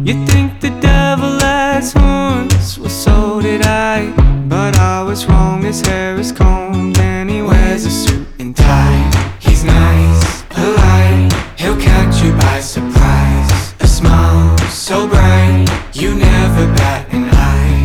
You think the devil has horns? Well, so did I. But I was wrong, his hair is combed and he wears a suit and tie. He's nice, polite, he'll catch you by surprise. A smile so bright, you never bat an eye.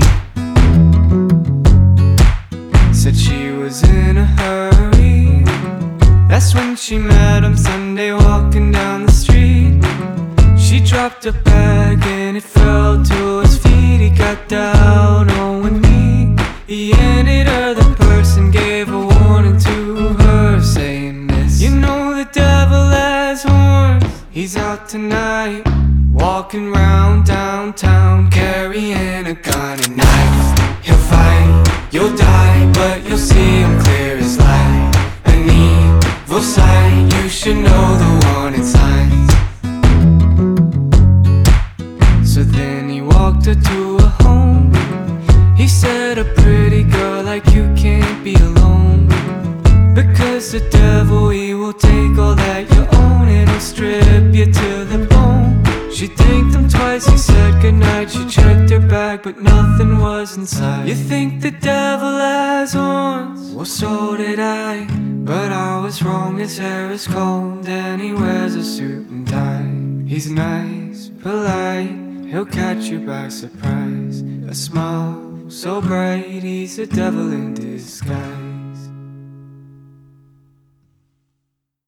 Said she was in a hurry. That's when she met him Sunday walking down the street. She dropped a bag and it fell to his feet. He got down on one knee. He handed her the purse and gave a warning to her, saying this: you know the devil has horns. He's out tonight, walking round downtown, carrying a gun and knife. He'll fight, you'll die, but you'll see him clear as light. An evil sight, you should know the warning signs. So then he walked her to a home. He said, a pretty girl like you can't be alone, because the devil, he will take all that you own and he'll strip you to the bone. She thanked him twice, he said goodnight. She checked her bag but nothing was inside. You think the devil has horns? Well, so did I. But I was wrong, his hair is combed and he wears a suit and tie. He's nice, polite, he'll catch you by surprise. A smile so bright, he's a devil in disguise.